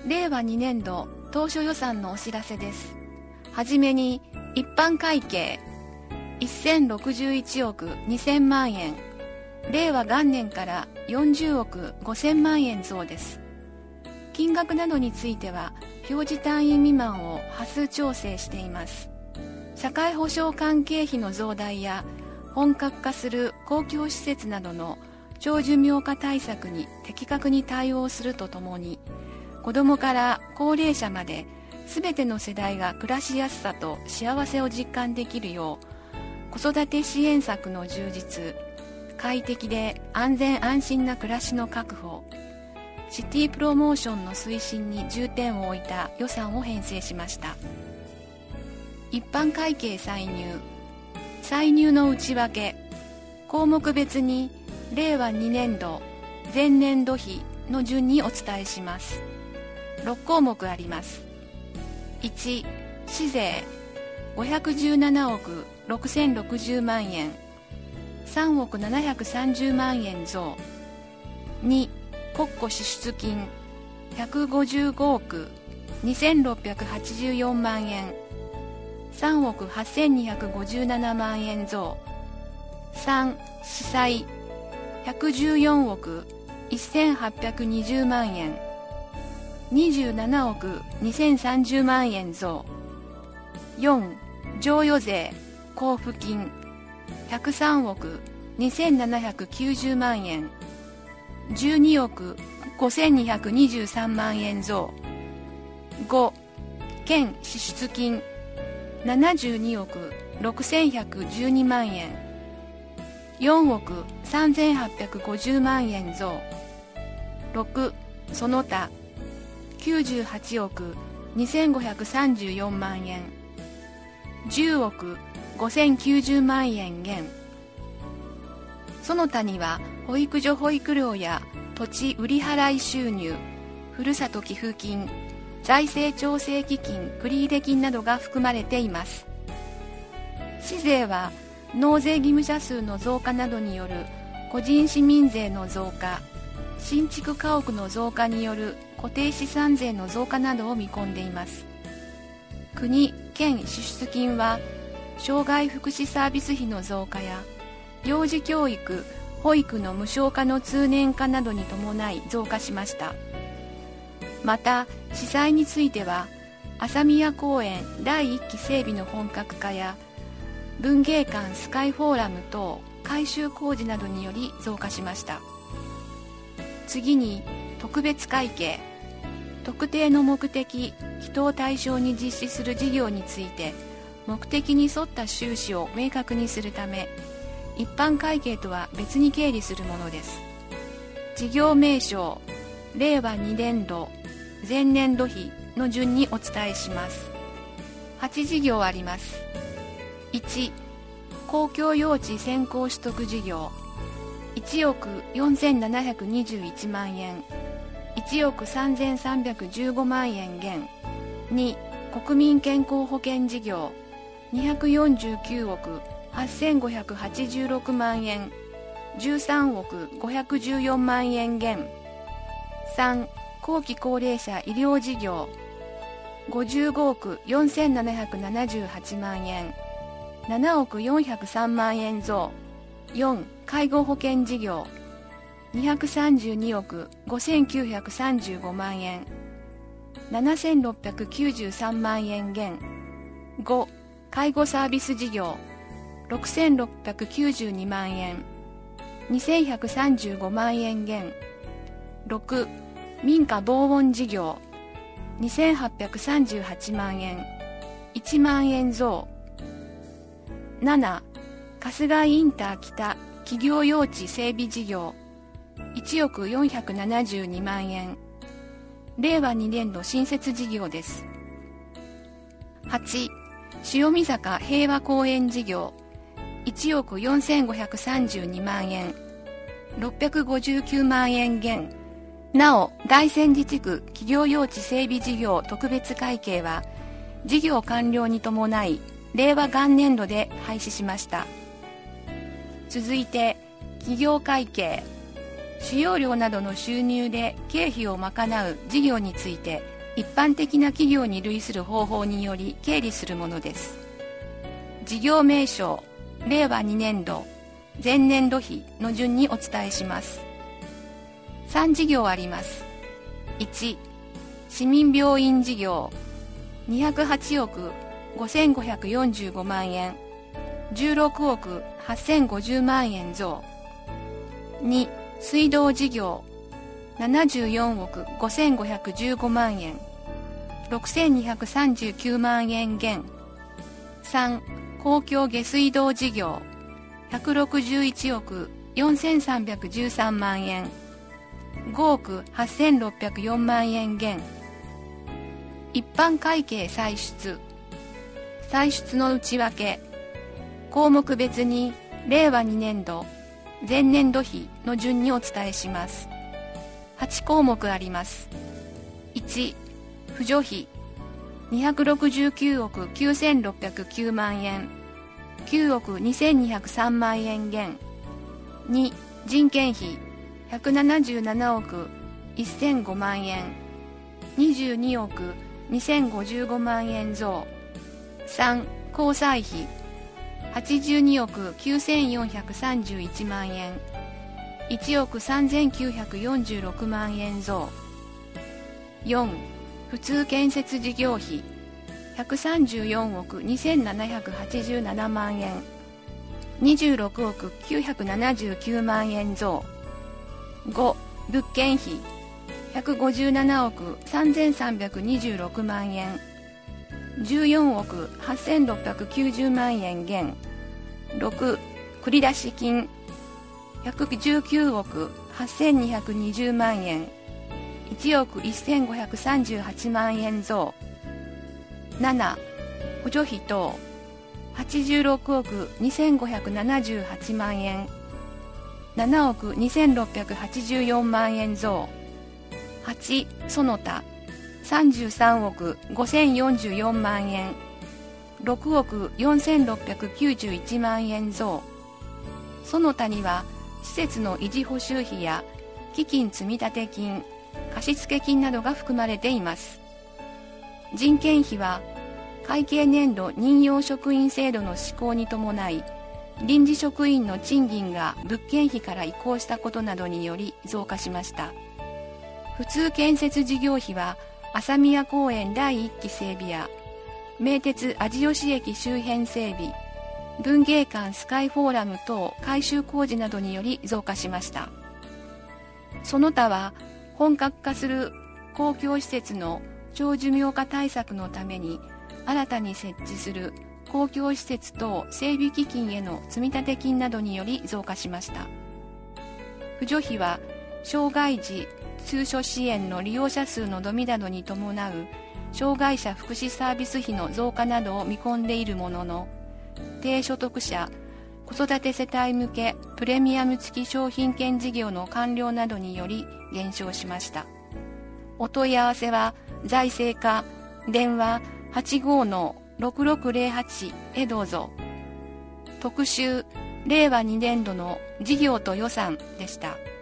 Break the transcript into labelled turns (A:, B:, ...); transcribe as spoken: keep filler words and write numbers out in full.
A: れいわにねんど当初予算のお知らせです。はじめに一般会計せんろくじゅういちおくにせんまんえん、令和元年からよんじゅうおくごせんまんえん増です。金額などについては表示単位未満を波数調整しています。社会保障関係費の増大や本格化する公共施設などの長寿命化対策に的確に対応するとともに、子どもから高齢者まで全ての世代が暮らしやすさと幸せを実感できるよう、子育て支援策の充実、快適で安全安心な暮らしの確保、シティプロモーションの推進に重点を置いた予算を編成しました。一般会計歳入、歳入の内訳、項目別にれいわにねんど、前年度比の順にお伝えします。ろくこうもくあります。いち、市税ごひゃくじゅうななおくろくせんろくじゅうまんえん、さんおくななひゃくさんじゅうまんえん増。に、国庫支出金ひゃくごじゅうごおくにせんろっぴゃくはちじゅうよんまんえん、さんおくはっせんにひゃくごじゅうななまんえん増。さん、司債ひゃくじゅうよんおくせんはっぴゃくにじゅうまんえん、にじゅうななおくにせんさんじゅうまんえん増。よん、贈与税交付金ひゃくさんおくにせんななひゃくきゅうじゅうまんえん、じゅうにおくごせんにひゃくにじゅうさんまんえん増。ご、県支出金ななじゅうにおくろくせんひゃくじゅうにまんえん、よんおくさんぜんはっぴゃくごじゅうまんえん増。ろく、その他きゅうじゅうはちおくにせんごひゃくさんじゅうよんまんえん、じゅうおくごせんきゅうじゅうまんえん減。その他には保育所保育料や土地売払収入、ふるさと寄付金、財政調整基金繰入金などが含まれています。市税は納税義務者数の増加などによる個人市民税の増加、新築家屋の増加による固定資産税の増加などを見込んでいます。国・県支出金は障害福祉サービス費の増加や幼児教育・保育の無償化の通年化などに伴い増加しました。また司祭については朝宮公園だいいっき整備の本格化や文芸館スカイフォーラム等改修工事などにより増加しました。次に特別会計、特定の目的・人を対象に実施する事業について目的に沿った収支を明確にするため、一般会計とは別に経理するものです。事業名称、れいわにねんど、前年度比の順にお伝えします。はち事業あります。いち、公共用地先行取得事業いちおくよんせんななひゃくにじゅういちまんえん、いちおくさんぜんさんびゃくじゅうごまんえん減。に、国民健康保険事業にひゃくよんじゅうきゅうおくはっせんごひゃくはちじゅうろくまんえん、じゅうさんおくごひゃくじゅうよんまんえん減。さん、後期高齢者医療事業ごじゅうごおくよんせんななひゃくななじゅうはちまんえん、ななおくよんひゃくさんまんえん増。よん、介護保険事業にひゃくさんじゅうにおくごせんきゅうひゃくさんじゅうごまんえん、ななせんろっぴゃくきゅうじゅうさんまんえん減。ご、介護サービス事業ろくせんろっぴゃくきゅうじゅうにまんえん、にせんひゃくさんじゅうごまんえん減。ろく、民家防音事業にせんはっぴゃくさんじゅうはちまんえん、いちまんえん増。なな、春日インター北企業用地整備事業いちおくよんひゃくななじゅうにまんえん、れいわにねんど新設事業です。はち、潮見坂平和公園事業いちおくよんせんごひゃくさんじゅうにまんえん、ろっぴゃくごじゅうきゅうまんえん減。なお大仙寺地区企業用地整備事業特別会計は事業完了に伴いれいわ元年度で廃止しました。続いて企業会計、使用料などの収入で経費を賄う事業について一般的な企業に類する方法により経理するものです。事業名称、れいわにねんど、前年度比の順にお伝えします。さん事業あります。いち、市民病院事業、にひゃくはちおくごせんごひゃくよんじゅうごまんえん、じゅうろくおくはっせんごじゅうまんえん増。に、水道事業、ななじゅうよんおくごせんごひゃくじゅうごまんえん、ろくせんにひゃくさんじゅうきゅうまんえん減。さん、公共下水道事業、ひゃくろくじゅういちおくよんせんさんびゃくじゅうさんまんえん、ごおくはっせんろっぴゃくよんまんえん減。一般会計歳出。歳出の内訳、項目別にれいわにねんど、前年度比の順にお伝えします。はちこうもくあります。いち、扶助費、にひゃくろくじゅうきゅうおくきゅうせんろっぴゃくきゅうまんえん、きゅうおくにせんにひゃくさんまんえん減。に、人件費、ひゃくななじゅうななおくせんごまんえん、にじゅうにおくにせんごじゅうごまんえん増。さん、交際費、はちじゅうにおくきゅうせんよんひゃくさんじゅういちまんえん、いちおくさんぜんきゅうひゃくよんじゅうろくまんえん増。よん、普通建設事業費、ひゃくさんじゅうよんおくにせんななひゃくはちじゅうななまんえん、にじゅうろくおくきゅうひゃくななじゅうきゅうまんえん増。ご、物件費、ひゃくごじゅうななおくさんぜんさんびゃくにじゅうろくまんえん、じゅうよんおくはっせんろっぴゃくきゅうじゅうまんえん減。ろく、繰出金、ひゃくじゅうきゅうおくはっせんにひゃくにじゅうまんえん、いちおくせんごひゃくさんじゅうはちまんえん増。なな、補助費等、はちじゅうろくおくにせんごひゃくななじゅうはちまんえん、ななおくにせんろっぴゃくはちじゅうよんまんえん増。はち、その他、さんじゅうさんおくごせんよんじゅうよんまんえん、ろくおくよんせんろっぴゃくきゅうじゅういちまんえん増。その他には、施設の維持補修費や基金積立金、貸付金などが含まれています。人件費は、会計年度任用職員制度の施行に伴い、臨時職員の賃金が物件費から移行したことなどにより増加しました。普通建設事業費は、朝宮公園だいいっき整備や、名鉄味吉駅周辺整備、文芸館スカイフォーラム等改修工事などにより増加しました。その他は、本格化する公共施設の長寿命化対策のために、新たに設置する公共施設等整備基金への積立金などにより増加しました。扶助費は、障害児通所支援の利用者数の伸びなどに伴う障害者福祉サービス費の増加などを見込んでいるものの、低所得者、子育て世帯向けプレミアム付き商品券事業の完了などにより減少しました。お問い合わせは財政課電話 はちごーろくろくぜろはち へどうぞ。特集れいわにねんどの事業と予算でした。